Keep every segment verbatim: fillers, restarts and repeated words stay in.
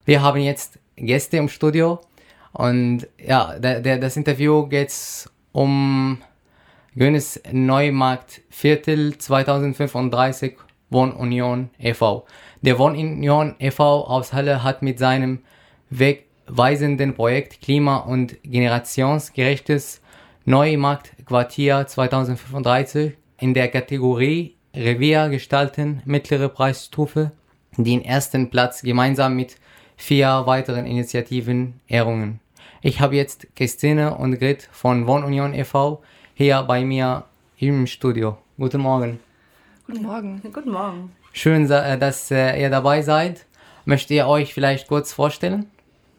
Wir haben jetzt Gäste im Studio und ja, der, der, das Interview geht um Gönes Neumarktviertel zweitausendfünfunddreißig Wohnunion e V. Der Wohnunion e V aus Halle hat mit seinem wegweisenden Projekt Klima- und generationsgerechtes Neumarktquartier zweitausendfünfunddreißig in der Kategorie Revier gestalten mittlere Preisstufe den ersten Platz gemeinsam mit vier weiteren Initiativen errungen. Ich habe jetzt Christine und Grit von Wohnunion e V hier bei mir im Studio. Guten Morgen. Guten Morgen. Guten Morgen. Schön, dass ihr dabei seid. Möchtet ihr euch vielleicht kurz vorstellen?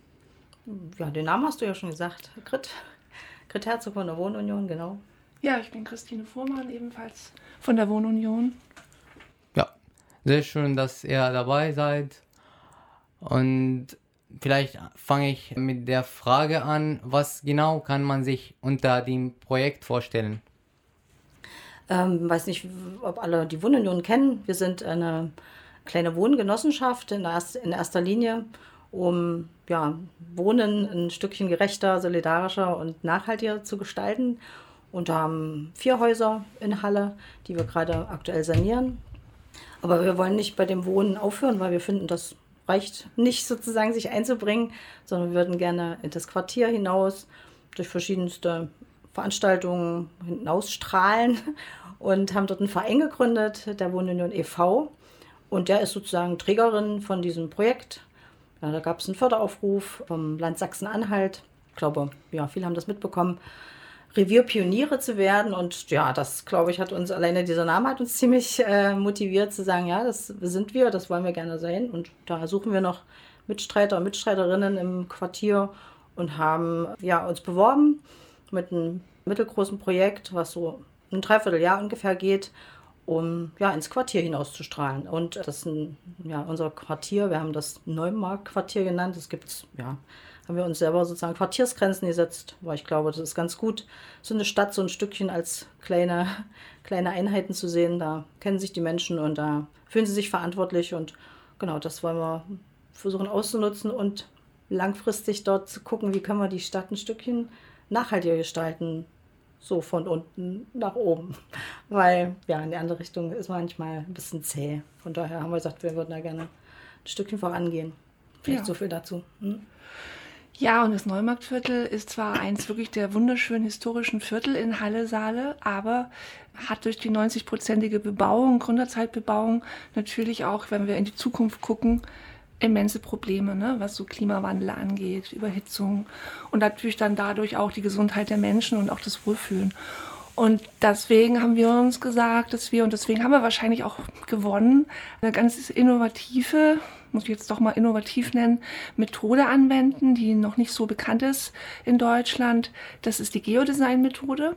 Ja, den Namen hast du ja schon gesagt. Grit. Grit Herzog von der Wohnunion, genau. Ja, ich bin Christine Fuhrmann, ebenfalls von der Wohnunion. Ja, sehr schön, dass ihr dabei seid. Und vielleicht fange ich mit der Frage an, was genau kann man sich unter dem Projekt vorstellen? Ähm, weiß nicht, ob alle die Wohnunion kennen. Wir sind eine kleine Wohngenossenschaft in, erst, in erster Linie, um ja, Wohnen ein Stückchen gerechter, solidarischer und nachhaltiger zu gestalten. Und haben vier Häuser in Halle, die wir gerade aktuell sanieren. Aber wir wollen nicht bei dem Wohnen aufhören, weil wir finden, das reicht nicht sozusagen, sich einzubringen, sondern wir würden gerne in das Quartier hinaus durch verschiedenste Veranstaltungen hinausstrahlen und haben dort einen Verein gegründet, der Wohnunion e V. Und der ist sozusagen Trägerin von diesem Projekt. Ja, da gab es einen Förderaufruf vom Land Sachsen-Anhalt. Ich glaube, ja, viele haben das mitbekommen. Revierpioniere zu werden, und ja, das, glaube ich, hat uns, alleine dieser Name hat uns ziemlich äh, motiviert zu sagen, ja, das sind wir, das wollen wir gerne sein, und da suchen wir noch Mitstreiter und Mitstreiterinnen im Quartier und haben ja, uns beworben mit einem mittelgroßen Projekt, was so ein Dreivierteljahr ungefähr geht, um ja, ins Quartier hinauszustrahlen. Und das ist ein, ja, unser Quartier, wir haben das Neumarktquartier genannt, das gibt's, ja, haben wir uns selber sozusagen Quartiersgrenzen gesetzt, weil ich glaube, das ist ganz gut, so eine Stadt so ein Stückchen als kleine, kleine Einheiten zu sehen. Da kennen sich die Menschen und da fühlen sie sich verantwortlich, und genau, das wollen wir versuchen auszunutzen und langfristig dort zu gucken, wie können wir die Stadt ein Stückchen nachhaltiger gestalten, so von unten nach oben, weil ja, in die andere Richtung ist manchmal ein bisschen zäh. Von daher haben wir gesagt, wir würden da gerne ein Stückchen vorangehen. Vielleicht ja. So viel dazu. Hm? Ja, und das Neumarktviertel ist zwar eins wirklich der wunderschönen historischen Viertel in Halle-Saale, aber hat durch die neunzig-prozentige Bebauung, Gründerzeitbebauung, natürlich auch, wenn wir in die Zukunft gucken, immense Probleme, ne, was so Klimawandel angeht, Überhitzung und natürlich dann dadurch auch die Gesundheit der Menschen und auch das Wohlfühlen. Und deswegen haben wir uns gesagt, dass wir, und deswegen haben wir wahrscheinlich auch gewonnen, eine ganz innovative, muss ich jetzt doch mal innovativ nennen, Methode anwenden, die noch nicht so bekannt ist in Deutschland. Das ist die Geodesign-Methode.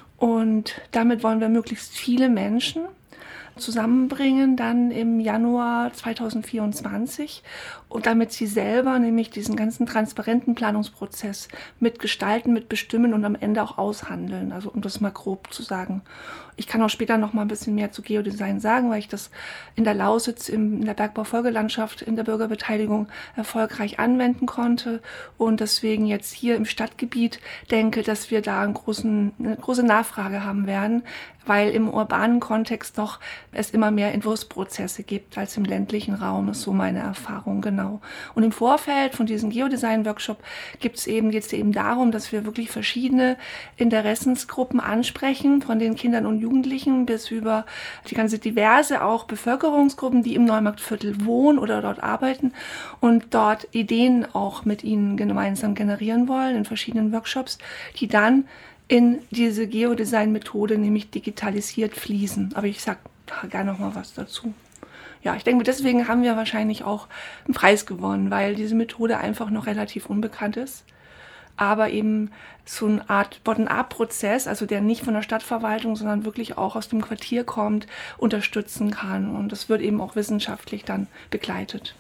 Und damit wollen wir möglichst viele Menschen zusammenbringen dann im Januar zweitausendvierundzwanzig, und damit sie selber nämlich diesen ganzen transparenten Planungsprozess mitgestalten, mitbestimmen und am Ende auch aushandeln, also um das mal grob zu sagen. Ich kann auch später noch mal ein bisschen mehr zu Geodesign sagen, weil ich das in der Lausitz in der Bergbaufolgelandschaft in der Bürgerbeteiligung erfolgreich anwenden konnte und deswegen jetzt hier im Stadtgebiet denke, dass wir da einen großen, eine große Nachfrage haben werden, weil im urbanen Kontext doch es immer mehr Entwurfsprozesse gibt als im ländlichen Raum, ist so meine Erfahrung, genau. Und im Vorfeld von diesem Geodesign-Workshop gibt es eben jetzt eben darum, dass wir wirklich verschiedene Interessensgruppen ansprechen, von den Kindern und Jugendlichen bis über die ganze diverse auch Bevölkerungsgruppen, die im Neumarktviertel wohnen oder dort arbeiten und dort Ideen auch mit ihnen gemeinsam generieren wollen in verschiedenen Workshops, die dann in diese Geodesign-Methode nämlich digitalisiert fließen. Aber ich sage da gerne noch mal was dazu. Ja, ich denke, deswegen haben wir wahrscheinlich auch einen Preis gewonnen, weil diese Methode einfach noch relativ unbekannt ist. Aber eben so eine Art Bottom-up-Prozess, also der nicht von der Stadtverwaltung, sondern wirklich auch aus dem Quartier kommt, unterstützen kann. Und das wird eben auch wissenschaftlich dann begleitet.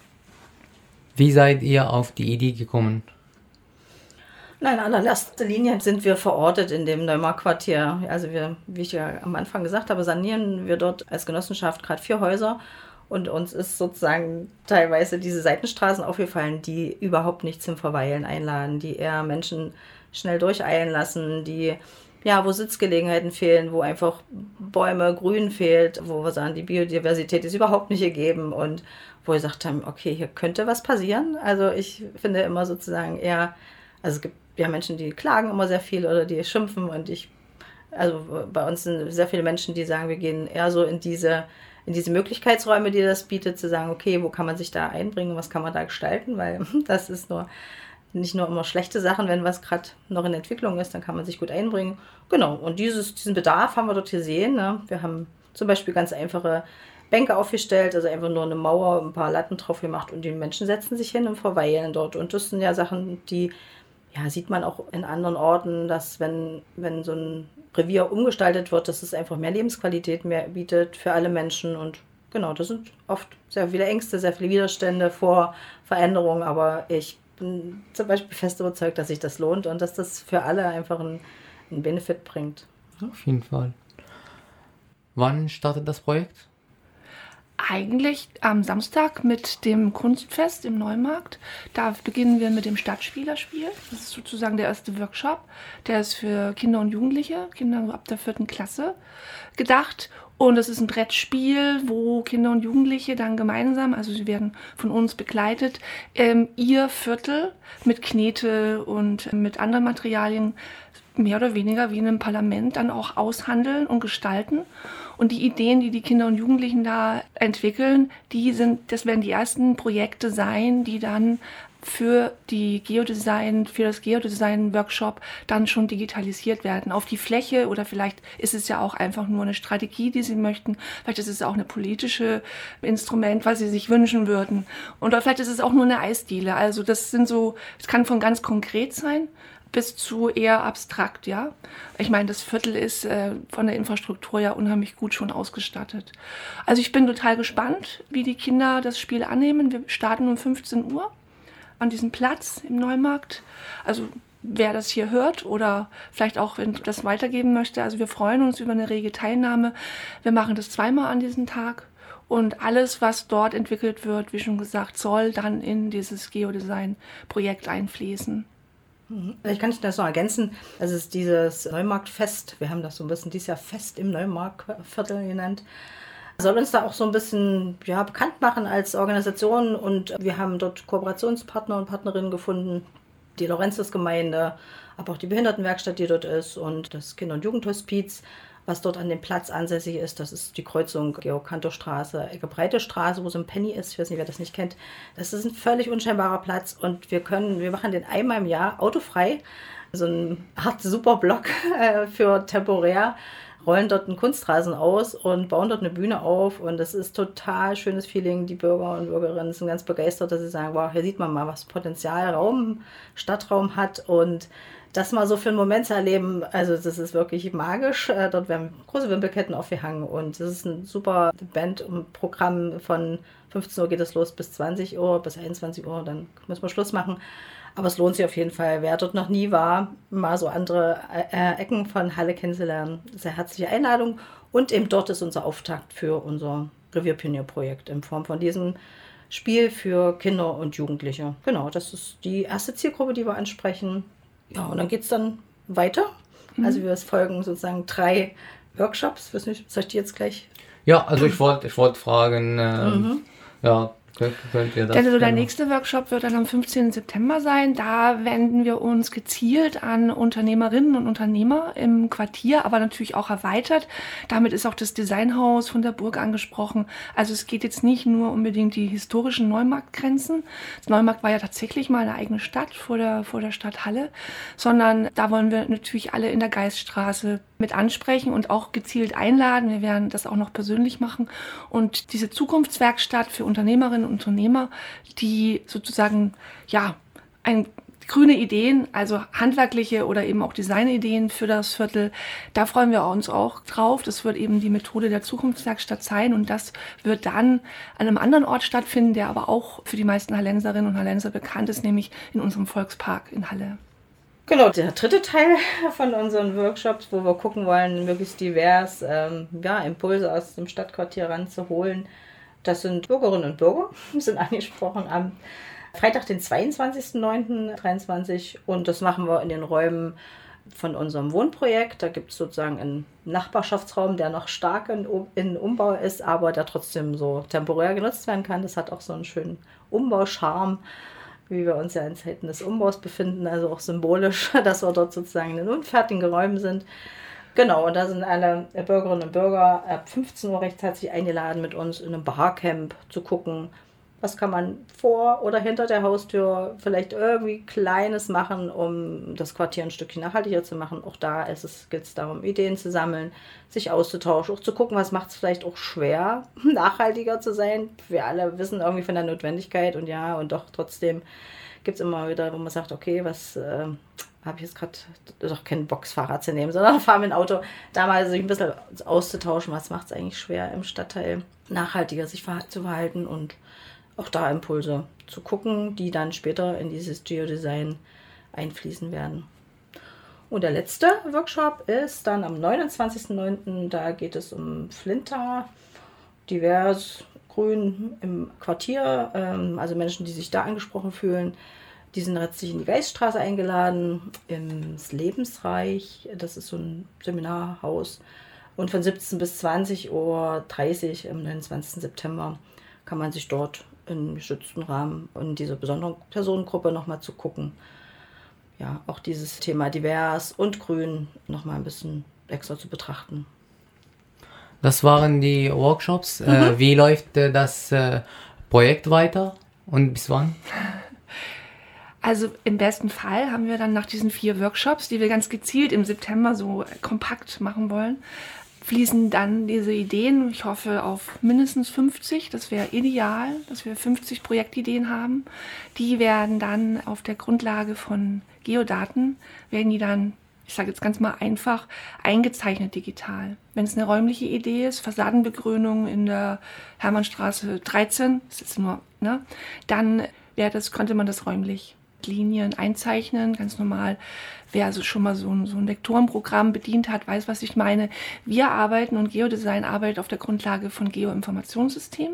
Wie seid ihr auf die Idee gekommen? Nein, in allererster Linie sind wir verortet in dem Neumarktquartier. Also wir, wie ich ja am Anfang gesagt habe, sanieren wir dort als Genossenschaft gerade vier Häuser. Und uns ist sozusagen teilweise diese Seitenstraßen aufgefallen, die überhaupt nicht zum Verweilen einladen, die eher Menschen schnell durcheilen lassen, die, ja, wo Sitzgelegenheiten fehlen, wo einfach Bäume, Grün fehlt, wo wir sagen, die Biodiversität ist überhaupt nicht gegeben und wo wir gesagt haben, okay, hier könnte was passieren. Also ich finde immer sozusagen eher, also es gibt ja Menschen, die klagen immer sehr viel oder die schimpfen und ich, also bei uns sind sehr viele Menschen, die sagen, wir gehen eher so in diese in diese Möglichkeitsräume, die das bietet, zu sagen, okay, wo kann man sich da einbringen, was kann man da gestalten, weil das ist nur nicht nur immer schlechte Sachen, wenn was gerade noch in Entwicklung ist, dann kann man sich gut einbringen. Genau, und dieses, diesen Bedarf haben wir dort gesehen. Ne? Wir haben zum Beispiel ganz einfache Bänke aufgestellt, also einfach nur eine Mauer, ein paar Latten drauf gemacht und die Menschen setzen sich hin und verweilen dort. Und das sind ja Sachen, die ja, sieht man auch in anderen Orten, dass wenn, wenn so ein Revier umgestaltet wird, dass es einfach mehr Lebensqualität mehr bietet für alle Menschen. Und genau, das sind oft sehr viele Ängste, sehr viele Widerstände vor Veränderungen. Aber ich bin zum Beispiel fest überzeugt, dass sich das lohnt und dass das für alle einfach einen, einen Benefit bringt. Auf jeden Fall. Wann startet das Projekt? Eigentlich am Samstag mit dem Kunstfest im Neumarkt. Da beginnen wir mit dem Stadtspielerspiel. Das ist sozusagen der erste Workshop. Der ist für Kinder und Jugendliche, Kinder ab der vierten Klasse gedacht. Und es ist ein Brettspiel, wo Kinder und Jugendliche dann gemeinsam, also sie werden von uns begleitet, ähm, ihr Viertel mit Knete und mit anderen Materialien mehr oder weniger wie in einem Parlament dann auch aushandeln und gestalten. Und die Ideen, die die Kinder und Jugendlichen da entwickeln, die sind, das werden die ersten Projekte sein, die dann für die Geodesign, für das Geodesign-Workshop dann schon digitalisiert werden. Auf die Fläche oder vielleicht ist es ja auch einfach nur eine Strategie, die sie möchten. Vielleicht ist es auch eine politische Instrument, was sie sich wünschen würden. Oder vielleicht ist es auch nur eine Eisdiele. Also das sind so, es kann von ganz konkret sein bis zu eher abstrakt, ja. Ich meine, das Viertel ist äh, von der Infrastruktur ja unheimlich gut schon ausgestattet. Also ich bin total gespannt, wie die Kinder das Spiel annehmen. Wir starten um fünfzehn Uhr an diesem Platz im Neumarkt. Also wer das hier hört oder vielleicht auch, wenn das weitergeben möchte. Also wir freuen uns über eine rege Teilnahme. Wir machen das zweimal an diesem Tag. Und alles, was dort entwickelt wird, wie schon gesagt, soll dann in dieses Geodesign-Projekt einfließen. Ich kann das noch ergänzen, das ist dieses Neumarktfest, wir haben das so ein bisschen dieses Jahr Fest im Neumarktviertel genannt, soll uns da auch so ein bisschen ja, bekannt machen als Organisation und wir haben dort Kooperationspartner und Partnerinnen gefunden, die Laurentius-Gemeinde, aber auch die Behindertenwerkstatt, die dort ist und das Kinder- und Jugendhospiz, was dort an dem Platz ansässig ist. Das ist die Kreuzung Georg-Cantor-Straße, Ecke-Breite-Straße, wo so ein Penny ist. Ich weiß nicht, wer das nicht kennt. Das ist ein völlig unscheinbarer Platz und wir können, wir machen den einmal im Jahr autofrei. So ein Art Superblock äh, für temporär, rollen dort einen Kunstrasen aus und bauen dort eine Bühne auf und das ist total schönes Feeling. Die Bürger und Bürgerinnen sind ganz begeistert, dass sie sagen, wow, hier sieht man mal, was Potenzial Raum, Stadtraum hat und das mal so für einen Moment zu erleben, also das ist wirklich magisch. Dort werden große Wimpelketten aufgehangen und das ist ein super Bandprogramm. Von fünfzehn Uhr geht es los bis zwanzig Uhr, bis einundzwanzig Uhr, dann müssen wir Schluss machen. Aber es lohnt sich auf jeden Fall. Wer dort noch nie war, mal so andere äh, Ecken von Halle kennenzulernen, sehr herzliche Einladung. Und eben dort ist unser Auftakt für unser Revierpionier-Projekt in Form von diesem Spiel für Kinder und Jugendliche. Genau, das ist die erste Zielgruppe, die wir ansprechen. Ja, und dann geht es dann weiter. Mhm. Also wir folgen sozusagen drei Workshops. Weiß nicht, soll ich die jetzt gleich? Ja, also ich wollte ich wollt fragen, ähm, mhm. ja, könnt, könnt ihr das? Also der nächste Workshop wird dann am fünfzehnten September sein. Da wenden wir uns gezielt an Unternehmerinnen und Unternehmer im Quartier, aber natürlich auch erweitert. Damit ist auch das Designhaus von der Burg angesprochen. Also es geht jetzt nicht nur unbedingt die historischen Neumarktgrenzen. Das Neumarkt war ja tatsächlich mal eine eigene Stadt vor der, vor der Stadt Halle, sondern da wollen wir natürlich alle in der Geiststraße mit ansprechen und auch gezielt einladen. Wir werden das auch noch persönlich machen. Und diese Zukunftswerkstatt für Unternehmerinnen und Unternehmer, die sozusagen, ja, ein, grüne Ideen, also handwerkliche oder eben auch Designideen für das Viertel, da freuen wir uns auch drauf. Das wird eben die Methode der Zukunftswerkstatt sein und das wird dann an einem anderen Ort stattfinden, der aber auch für die meisten Hallenserinnen und Hallenser bekannt ist, nämlich in unserem Volkspark in Halle. Genau, der dritte Teil von unseren Workshops, wo wir gucken wollen, möglichst divers ähm, ja, Impulse aus dem Stadtquartier ranzuholen, Das sind Bürgerinnen und Bürger, sind angesprochen am Freitag, den zweiundzwanzigsten neunten dreiundzwanzig. Und das machen wir in den Räumen von unserem Wohnprojekt. Da gibt es sozusagen einen Nachbarschaftsraum, der noch stark in, in Umbau ist, aber der trotzdem so temporär genutzt werden kann. Das hat auch so einen schönen Umbaucharme, wie wir uns ja in Zeiten des Umbaus befinden, also auch symbolisch, dass wir dort sozusagen in unfertigen Räumen sind. Genau, und da sind alle Bürgerinnen und Bürger ab fünfzehn Uhr recht herzlich eingeladen, mit uns in einem Barcamp zu gucken, was kann man vor oder hinter der Haustür vielleicht irgendwie Kleines machen, um das Quartier ein Stückchen nachhaltiger zu machen. Auch da ist es, geht es darum, Ideen zu sammeln, sich auszutauschen, auch zu gucken, was macht es vielleicht auch schwer, nachhaltiger zu sein. Wir alle wissen irgendwie von der Notwendigkeit und ja, und doch trotzdem gibt es immer wieder, wo man sagt, okay, was äh, habe ich jetzt gerade doch keinen Boxfahrrad zu nehmen, sondern fahre mit dem Auto. Da mal sich ein bisschen auszutauschen, was macht es eigentlich schwer im Stadtteil, nachhaltiger sich zu verhalten und auch da Impulse zu gucken, die dann später in dieses Geodesign einfließen werden. Und der letzte Workshop ist dann am neunundzwanzigsten neunten Da geht es um Flinter, divers, grün im Quartier, ähm, also Menschen, die sich da angesprochen fühlen. Die sind letztlich in die Weißstraße eingeladen, ins Lebensreich, das ist so ein Seminarhaus. Und von siebzehn bis zwanzig Uhr dreißig am neunundzwanzigsten September kann man sich dort im geschützten Rahmen in dieser besonderen Personengruppe nochmal zu gucken. Ja, auch dieses Thema divers und grün nochmal ein bisschen extra zu betrachten. Das waren die Workshops. Mhm. Äh, wie läuft äh, das äh, Projekt weiter und bis wann? Also im besten Fall haben wir dann nach diesen vier Workshops, die wir ganz gezielt im September so kompakt machen wollen, fließen dann diese Ideen, ich hoffe auf mindestens fünfzig, das wäre ideal, dass wir fünfzig Projektideen haben. Die werden dann auf der Grundlage von Geodaten, werden die dann, ich sage jetzt ganz mal einfach, eingezeichnet digital. Wenn es eine räumliche Idee ist, Fassadenbegrünung in der Hermannstraße dreizehn, das ist nur, ne, dann wäre das, konnte man das räumlich Linien einzeichnen, ganz normal. Wer also schon mal so ein, so ein Vektorenprogramm bedient hat, weiß, was ich meine. Wir arbeiten und Geodesign arbeitet auf der Grundlage von Geoinformationssystemen.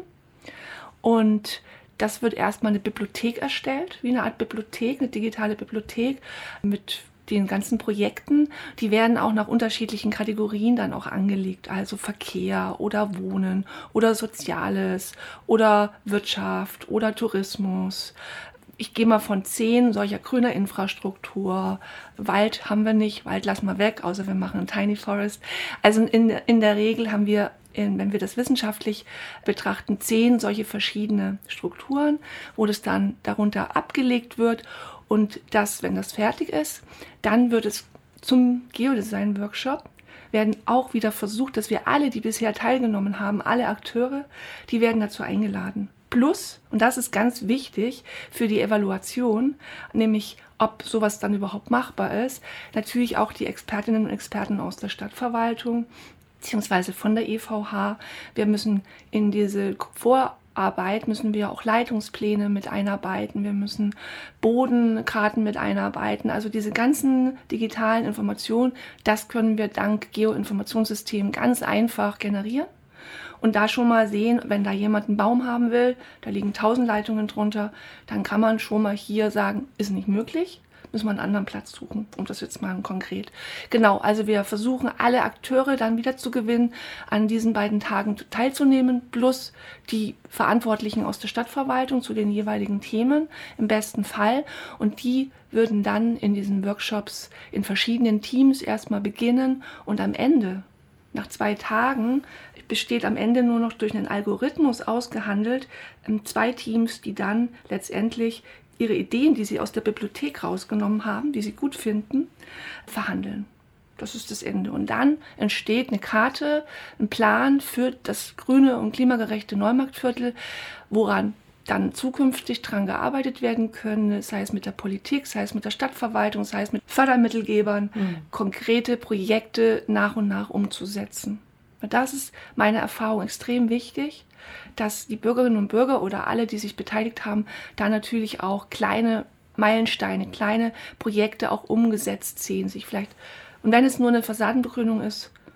Und das wird erstmal eine Bibliothek erstellt, wie eine Art Bibliothek, eine digitale Bibliothek mit den ganzen Projekten. Die werden auch nach unterschiedlichen Kategorien dann auch angelegt, also Verkehr oder Wohnen oder Soziales oder Wirtschaft oder Tourismus. Ich gehe mal von zehn solcher grüner Infrastruktur. Wald haben wir nicht, Wald lassen wir weg, außer wir machen einen Tiny Forest. Also in, in der Regel haben wir, in, wenn wir das wissenschaftlich betrachten, zehn solche verschiedene Strukturen, wo das dann darunter abgelegt wird. Und das, wenn das fertig ist, dann wird es zum Geodesign-Workshop, werden auch wieder versucht, dass wir alle, die bisher teilgenommen haben, alle Akteure, die werden dazu eingeladen. Plus, und das ist ganz wichtig für die Evaluation, nämlich ob sowas dann überhaupt machbar ist, natürlich auch die Expertinnen und Experten aus der Stadtverwaltung beziehungsweise von der E V H. Wir müssen in diese Vorarbeit, müssen wir auch Leitungspläne mit einarbeiten, wir müssen Bodenkarten mit einarbeiten, also diese ganzen digitalen Informationen, das können wir dank Geoinformationssystemen ganz einfach generieren. Und da schon mal sehen, wenn da jemand einen Baum haben will, da liegen tausend Leitungen drunter, dann kann man schon mal hier sagen, ist nicht möglich, müssen wir einen anderen Platz suchen. Und das jetzt mal konkret. Genau, also wir versuchen alle Akteure dann wieder zu gewinnen, an diesen beiden Tagen teilzunehmen, plus die Verantwortlichen aus der Stadtverwaltung zu den jeweiligen Themen im besten Fall. Und die würden dann in diesen Workshops in verschiedenen Teams erstmal beginnen und am Ende, nach zwei Tagen, besteht am Ende nur noch durch einen Algorithmus ausgehandelt, zwei Teams, die dann letztendlich ihre Ideen, die sie aus der Bibliothek rausgenommen haben, die sie gut finden, verhandeln. Das ist das Ende. Und dann entsteht eine Karte, ein Plan für das grüne und klimagerechte Neumarktviertel, woran dann zukünftig dran gearbeitet werden können, sei es mit der Politik, sei es mit der Stadtverwaltung, sei es mit Fördermittelgebern, mhm. konkrete Projekte nach und nach umzusetzen. Das ist meine Erfahrung extrem wichtig, dass die Bürgerinnen und Bürger oder alle, die sich beteiligt haben, da natürlich auch kleine Meilensteine, kleine Projekte auch umgesetzt sehen. Sich vielleicht, und wenn es nur eine Fassadenbegrünung ist,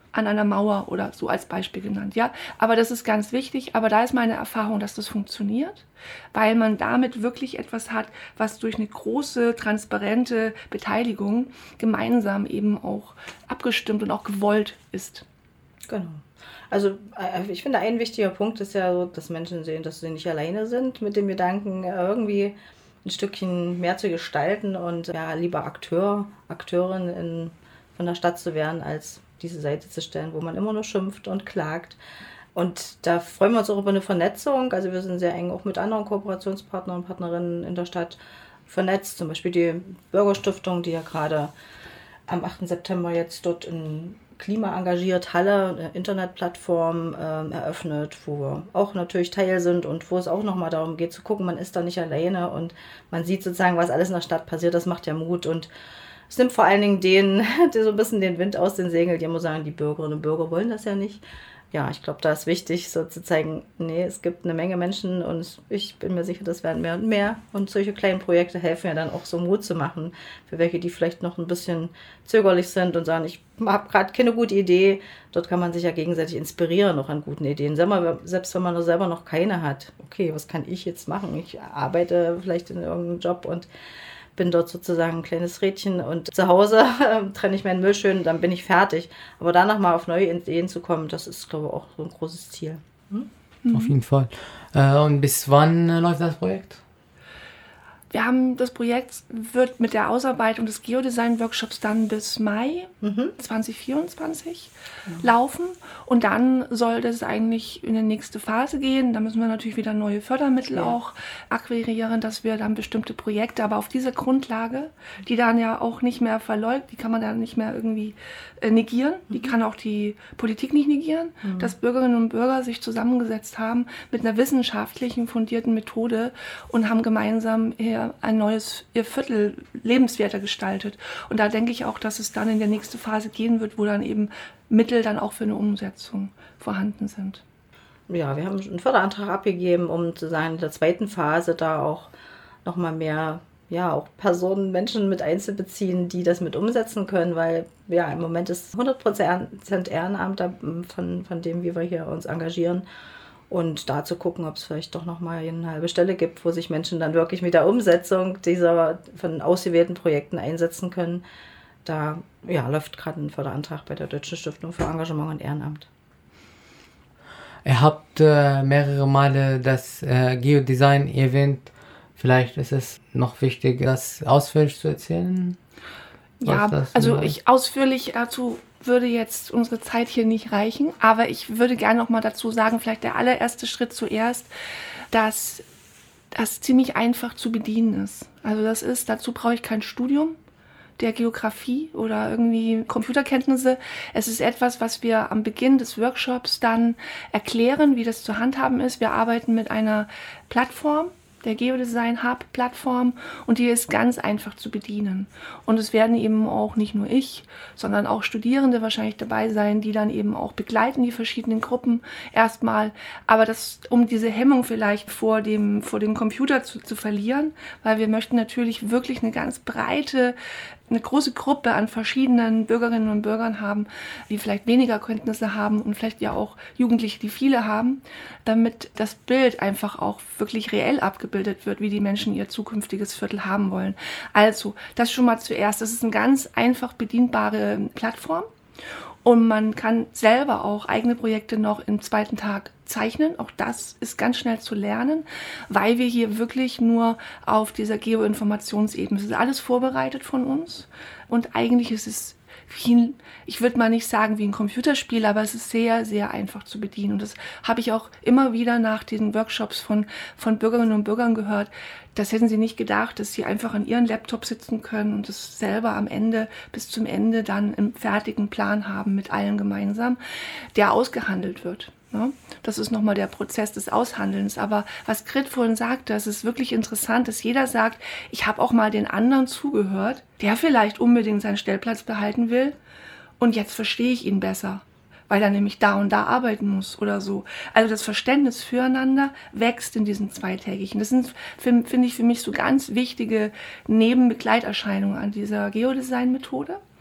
an einer Mauer oder so als Beispiel genannt, ja. Aber das ist ganz wichtig, aber da ist meine Erfahrung, dass das funktioniert, weil man damit wirklich etwas hat, was durch eine große, transparente Beteiligung gemeinsam eben auch abgestimmt und auch gewollt ist. Genau. Also ich finde, ein wichtiger Punkt ist ja so, dass Menschen sehen, dass sie nicht alleine sind mit dem Gedanken, irgendwie ein Stückchen mehr zu gestalten und ja, lieber Akteur, Akteurin in, von der Stadt zu werden, als diese Seite zu stellen, wo man immer nur schimpft und klagt. Und da freuen wir uns auch über eine Vernetzung. Also wir sind sehr eng auch mit anderen Kooperationspartnern und Partnerinnen in der Stadt vernetzt. Zum Beispiel die Bürgerstiftung, die ja gerade am achten September jetzt dort in Klima engagiert Halle, eine Internetplattform äh, eröffnet, wo wir auch natürlich Teil sind und wo es auch nochmal darum geht zu gucken, man ist da nicht alleine und man sieht sozusagen, was alles in der Stadt passiert. Das macht ja Mut und es nimmt vor allen Dingen denen, die so ein bisschen den Wind aus den Segeln, die immer sagen, die Bürgerinnen und Bürger wollen das ja nicht. Ja, ich glaube, da ist wichtig, so zu zeigen, nee, es gibt eine Menge Menschen und ich bin mir sicher, das werden mehr und mehr. Und solche kleinen Projekte helfen ja dann auch so Mut zu machen, für welche, die vielleicht noch ein bisschen zögerlich sind und sagen, ich habe gerade keine gute Idee. Dort kann man sich ja gegenseitig inspirieren, noch an guten Ideen. Selbst wenn man nur selber noch keine hat. Okay, was kann ich jetzt machen? Ich arbeite vielleicht in irgendeinem Job und bin dort sozusagen ein kleines Rädchen und zu Hause äh, trenne ich meinen Müll schön und dann bin ich fertig. Aber danach mal auf neue Ideen zu kommen, das ist, glaube ich, auch so ein großes Ziel. Hm? Mhm. Auf jeden Fall. Äh, und bis wann äh, läuft das Projekt? Wir haben das Projekt, wird mit der Ausarbeitung des Geodesign-Workshops dann bis Mai mhm. zwanzig vierundzwanzig mhm. laufen. Und dann soll das eigentlich in die nächste Phase gehen. Da müssen wir natürlich wieder neue Fördermittel ja. auch akquirieren, dass wir dann bestimmte Projekte, aber auf dieser Grundlage, die dann ja auch nicht mehr verleugnet, die kann man dann nicht mehr irgendwie äh, negieren. Mhm. Die kann auch die Politik nicht negieren, mhm. dass Bürgerinnen und Bürger sich zusammengesetzt haben mit einer wissenschaftlichen, fundierten Methode und haben gemeinsam hier ein neues ihr Viertel lebenswerter gestaltet. Und da denke ich auch, dass es dann in der nächste Phase gehen wird, wo dann eben Mittel dann auch für eine Umsetzung vorhanden sind. Ja, wir haben einen Förderantrag abgegeben, um zu sagen, in der zweiten Phase da auch nochmal mehr, ja, auch Personen, Menschen mit einzubeziehen, die das mit umsetzen können, weil ja, im Moment ist hundert Prozent Ehrenamt von, von dem, wie wir hier uns engagieren. Und da zu gucken, ob es vielleicht doch nochmal eine halbe Stelle gibt, wo sich Menschen dann wirklich mit der Umsetzung dieser von ausgewählten Projekten einsetzen können. Da ja, läuft gerade ein Förderantrag bei der Deutschen Stiftung für Engagement und Ehrenamt. Ihr habt äh, mehrere Male das äh, Geodesign erwähnt. Vielleicht ist es noch wichtig, das ausführlich zu erzählen. Ja, also ich ausführlich dazu würde jetzt unsere Zeit hier nicht reichen, aber ich würde gerne noch mal dazu sagen, vielleicht der allererste Schritt zuerst, dass das ziemlich einfach zu bedienen ist. Also das ist, dazu brauche ich kein Studium der Geografie oder irgendwie Computerkenntnisse. Es ist etwas, was wir am Beginn des Workshops dann erklären, wie das zu handhaben ist. Wir arbeiten mit einer Plattform, der Geodesign Hub Plattform, und die ist ganz einfach zu bedienen. Und es werden eben auch nicht nur ich, sondern auch Studierende wahrscheinlich dabei sein, die dann eben auch begleiten, die verschiedenen Gruppen erstmal. Aber das, um diese Hemmung vielleicht vor dem, vor dem Computer zu, zu verlieren, weil wir möchten natürlich wirklich eine ganz breite, eine große Gruppe an verschiedenen Bürgerinnen und Bürgern haben, die vielleicht weniger Kenntnisse haben und vielleicht ja auch Jugendliche, die viele haben, damit das Bild einfach auch wirklich reell abgebildet wird, wie die Menschen ihr zukünftiges Viertel haben wollen. Also, das schon mal zuerst. Das ist eine ganz einfach bedienbare Plattform. Und man kann selber auch eigene Projekte noch im zweiten Tag zeichnen. Auch das ist ganz schnell zu lernen, weil wir hier wirklich nur auf dieser Geoinformationsebene, es ist alles vorbereitet von uns. Und eigentlich ist es viel, ich würde mal nicht sagen wie ein Computerspiel, aber es ist sehr, sehr einfach zu bedienen. Und das habe ich auch immer wieder nach den Workshops von, von Bürgerinnen und Bürgern gehört. Das hätten sie nicht gedacht, dass sie einfach an ihren Laptop sitzen können und das selber am Ende, bis zum Ende dann einen fertigen Plan haben mit allen gemeinsam, der ausgehandelt wird. Ne? Das ist nochmal der Prozess des Aushandelns. Aber was Grit vorhin sagte, es ist wirklich interessant, dass jeder sagt, ich habe auch mal den anderen zugehört, der vielleicht unbedingt seinen Stellplatz behalten will und jetzt verstehe ich ihn besser, weil er nämlich da und da arbeiten muss oder so. Also das Verständnis füreinander wächst in diesen zweitägigen. Das sind, finde ich, für mich so ganz wichtige Nebenbegleiterscheinungen an dieser Geodesign-Methode.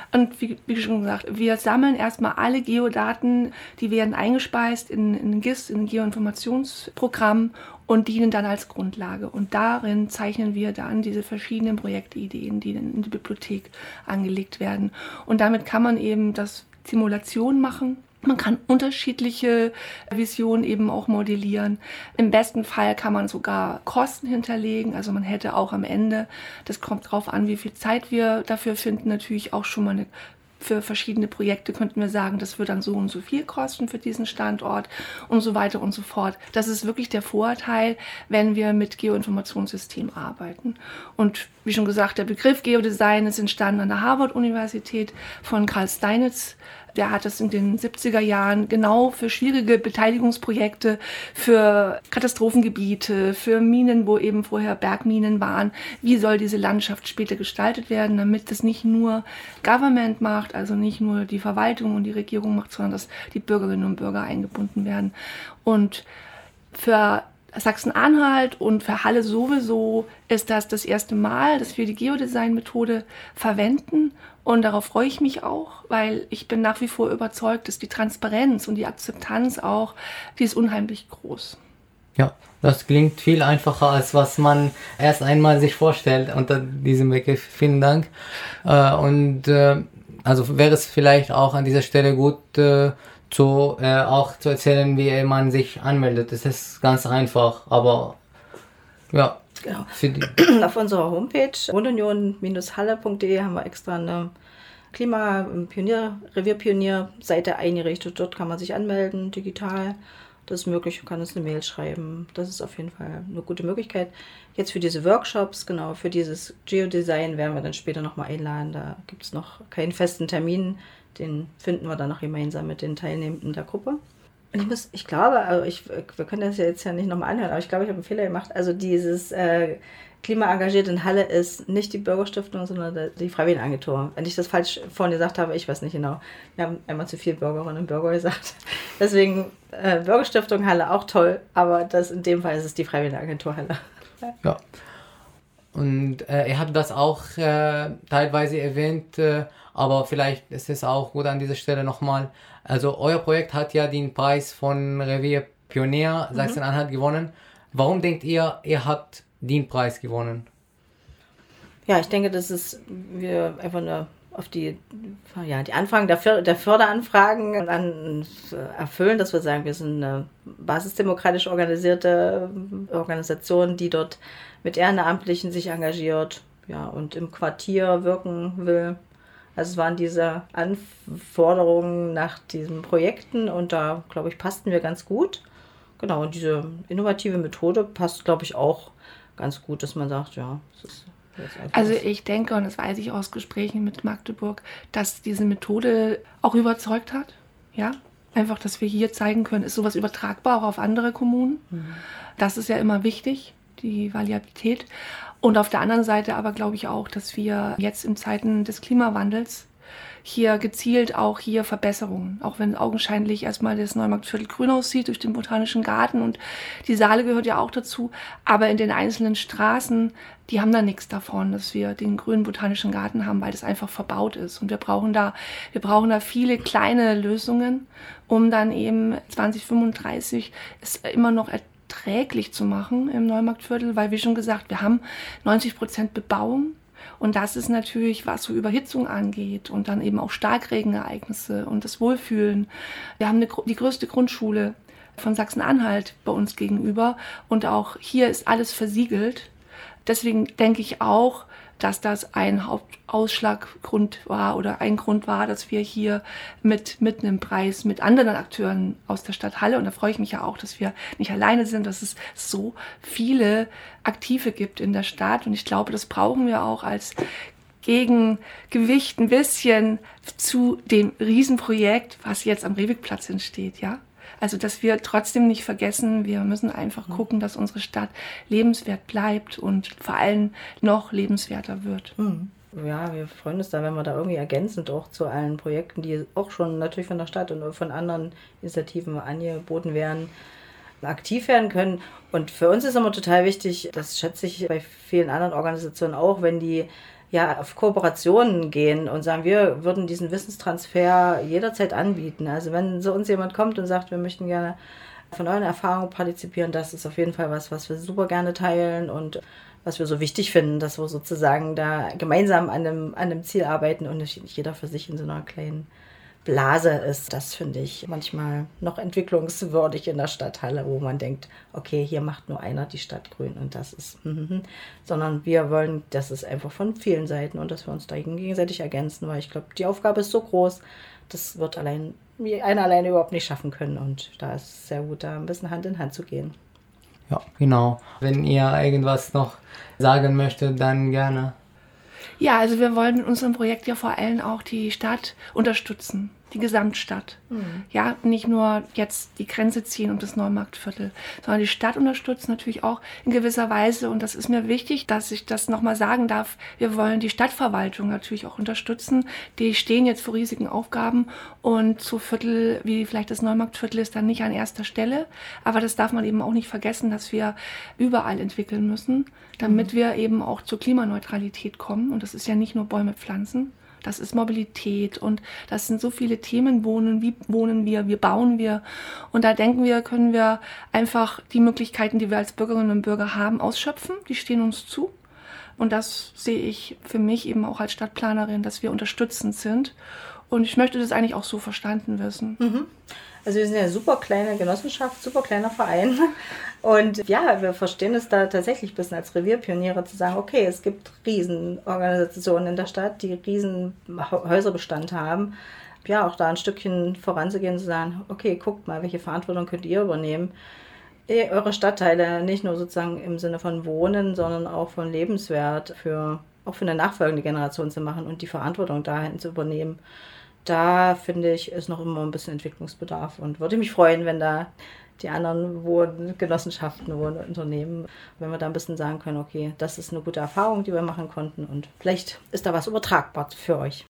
Und wie, wie schon gesagt, wir sammeln erstmal alle Geodaten, die werden eingespeist in, in ein G I S, in ein Geoinformationsprogramm und dienen dann als Grundlage. Und darin zeichnen wir dann diese verschiedenen Projektideen, die dann in die Bibliothek angelegt werden. Und damit kann man eben das Simulation machen. Man kann unterschiedliche Visionen eben auch modellieren. Im besten Fall kann man sogar Kosten hinterlegen. Also man hätte auch am Ende, das kommt drauf an, wie viel Zeit wir dafür finden, natürlich auch schon mal eine, für verschiedene Projekte könnten wir sagen, das wird dann so und so viel kosten für diesen Standort und so weiter und so fort. Das ist wirklich der Vorteil, wenn wir mit Geoinformationssystemen arbeiten. Und wie schon gesagt, der Begriff Geodesign ist entstanden an der Harvard-Universität von Karl Steinitz. Der hat das in den siebziger Jahren genau für schwierige Beteiligungsprojekte, für Katastrophengebiete, für Minen, wo eben vorher Bergminen waren. Wie soll diese Landschaft später gestaltet werden, damit das nicht nur Government macht, also nicht nur die Verwaltung und die Regierung macht, sondern dass die Bürgerinnen und Bürger eingebunden werden. Und für Sachsen-Anhalt und für Halle sowieso ist das das erste Mal, dass wir die Geodesign-Methode verwenden. Und darauf freue ich mich auch, weil ich bin nach wie vor überzeugt, dass die Transparenz und die Akzeptanz auch, die ist unheimlich groß. Ja, das klingt viel einfacher, als was man erst einmal sich vorstellt unter diesem Begriff. Vielen Dank. Äh, und äh, also wäre es vielleicht auch an dieser Stelle gut, äh, zu, äh, auch zu erzählen, wie man sich anmeldet. Das ist ganz einfach, aber ja. Genau. Auf unserer Homepage wohnunion Bindestrich halle Punkt de haben wir extra eine Klima-Pionier, Revierpionier-Seite eingerichtet. Dort kann man sich anmelden, digital. Das ist möglich, man kann uns eine Mail schreiben. Das ist auf jeden Fall eine gute Möglichkeit. Jetzt für diese Workshops, genau, für dieses Geodesign werden wir dann später nochmal einladen. Da gibt es noch keinen festen Termin. Den finden wir dann noch gemeinsam mit den Teilnehmenden der Gruppe. Und ich muss, ich glaube, also ich, wir können das ja jetzt ja nicht nochmal anhören, aber ich glaube, ich habe einen Fehler gemacht. Also dieses äh, Klima engagiert in Halle ist nicht die Bürgerstiftung, sondern die Freiwilligenagentur. Wenn ich das falsch vorhin gesagt habe, ich weiß nicht genau. Wir haben einmal zu viel Bürgerinnen und Bürger gesagt. Deswegen äh, Bürgerstiftung Halle auch toll, aber das in dem Fall ist es die Freiwilligenagentur Halle. Ja. Und äh, ihr habt das auch äh, teilweise erwähnt, äh, aber vielleicht ist es auch gut an dieser Stelle nochmal. Also euer Projekt hat ja den Preis von Revier Pionier Sachsen-Anhalt mhm. gewonnen. Warum denkt ihr, ihr habt den Preis gewonnen? Ja, ich denke, das ist wir einfach nur auf die, ja, die Anfragen der, För- der Förderanfragen an, erfüllen, dass wir sagen, wir sind eine basisdemokratisch organisierte Organisation, die dort mit Ehrenamtlichen sich engagiert, ja, und im Quartier wirken will. Also es waren diese Anforderungen nach diesen Projekten und da, glaube ich, passten wir ganz gut. Genau, und diese innovative Methode passt, glaube ich, auch ganz gut, dass man sagt, ja, es ist also ich denke, und das weiß ich aus Gesprächen mit Magdeburg, dass diese Methode auch überzeugt hat. Ja, einfach, dass wir hier zeigen können, ist sowas übertragbar auch auf andere Kommunen. Mhm. Das ist ja immer wichtig, die Variabilität. Und auf der anderen Seite aber glaube ich auch, dass wir jetzt in Zeiten des Klimawandels hier gezielt auch hier Verbesserungen, auch wenn augenscheinlich erstmal das Neumarktviertel grün aussieht durch den Botanischen Garten und die Saale gehört ja auch dazu, aber in den einzelnen Straßen, die haben da nichts davon, dass wir den grünen Botanischen Garten haben, weil das einfach verbaut ist und wir brauchen da, wir brauchen da viele kleine Lösungen, um dann eben zwanzig fünfunddreißig es immer noch erträglich zu machen im Neumarktviertel, weil wie schon gesagt, wir haben neunzig Prozent Bebauung. Und das ist natürlich, was so Überhitzung angeht und dann eben auch Starkregenereignisse und das Wohlfühlen. Wir haben eine, die größte Grundschule von Sachsen-Anhalt bei uns gegenüber und auch hier ist alles versiegelt. Deswegen denke ich auch, dass das ein Hauptausschlaggrund war oder ein Grund war, dass wir hier mit, mit einem Preis mit anderen Akteuren aus der Stadt Halle, und da freue ich mich ja auch, dass wir nicht alleine sind, dass es so viele Aktive gibt in der Stadt und ich glaube, das brauchen wir auch als Gegengewicht ein bisschen zu dem Riesenprojekt, was jetzt am Rehwegplatz entsteht, ja. Also, dass wir trotzdem nicht vergessen, wir müssen einfach gucken, dass unsere Stadt lebenswert bleibt und vor allem noch lebenswerter wird. Ja, wir freuen uns da, wenn wir da irgendwie ergänzend auch zu allen Projekten, die auch schon natürlich von der Stadt und von anderen Initiativen angeboten werden, aktiv werden können. Und für uns ist immer total wichtig, das schätze ich bei vielen anderen Organisationen auch, wenn die ja auf Kooperationen gehen und sagen, wir würden diesen Wissenstransfer jederzeit anbieten. Also wenn so uns jemand kommt und sagt, wir möchten gerne von euren Erfahrungen partizipieren, das ist auf jeden Fall was, was wir super gerne teilen und was wir so wichtig finden, dass wir sozusagen da gemeinsam an einem, an einem Ziel arbeiten und nicht jeder für sich in so einer kleinen Blase ist. Das finde ich manchmal noch entwicklungswürdig in der Stadthalle, wo man denkt, okay, hier macht nur einer die Stadt grün und das ist, mm, sondern wir wollen, das ist einfach von vielen Seiten und dass wir uns da gegenseitig ergänzen, weil ich glaube, die Aufgabe ist so groß, das wird allein, wie einer alleine überhaupt nicht schaffen können und da ist es sehr gut, da ein bisschen Hand in Hand zu gehen. Ja, genau. Wenn ihr irgendwas noch sagen möchtet, dann gerne. Ja, also wir wollen mit unserem Projekt ja vor allem auch die Stadt unterstützen, die Gesamtstadt. Mhm. Ja, nicht nur jetzt die Grenze ziehen und das Neumarktviertel, sondern die Stadt unterstützen natürlich auch in gewisser Weise. Und das ist mir wichtig, dass ich das nochmal sagen darf. Wir wollen die Stadtverwaltung natürlich auch unterstützen. Die stehen jetzt vor riesigen Aufgaben und so Viertel, wie vielleicht das Neumarktviertel, ist dann nicht an erster Stelle. Aber das darf man eben auch nicht vergessen, dass wir überall entwickeln müssen, damit mhm. wir eben auch zur Klimaneutralität kommen. Und das ist ja nicht nur Bäume pflanzen. Das ist Mobilität und das sind so viele Themen, wohnen, wie wohnen wir, wie bauen wir. Und da denken wir, können wir einfach die Möglichkeiten, die wir als Bürgerinnen und Bürger haben, ausschöpfen. Die stehen uns zu. Und das sehe ich für mich eben auch als Stadtplanerin, dass wir unterstützend sind. Und ich möchte das eigentlich auch so verstanden wissen. Mhm. Also wir sind ja eine super kleine Genossenschaft, super kleiner Verein. Und ja, wir verstehen es da tatsächlich ein bisschen als Revierpioniere zu sagen, okay, es gibt Riesenorganisationen in der Stadt, die riesen Häuserbestand haben. Ja, auch da ein Stückchen voranzugehen, zu sagen, okay, guckt mal, welche Verantwortung könnt ihr übernehmen? Eure Stadtteile nicht nur sozusagen im Sinne von Wohnen, sondern auch von Lebenswert für, auch für eine nachfolgende Generation zu machen und die Verantwortung dahin zu übernehmen. Da finde ich, ist noch immer ein bisschen Entwicklungsbedarf und würde mich freuen, wenn da die anderen Wohngenossenschaften, Wohnunternehmen, wenn wir da ein bisschen sagen können, okay, das ist eine gute Erfahrung, die wir machen konnten und vielleicht ist da was übertragbar für euch.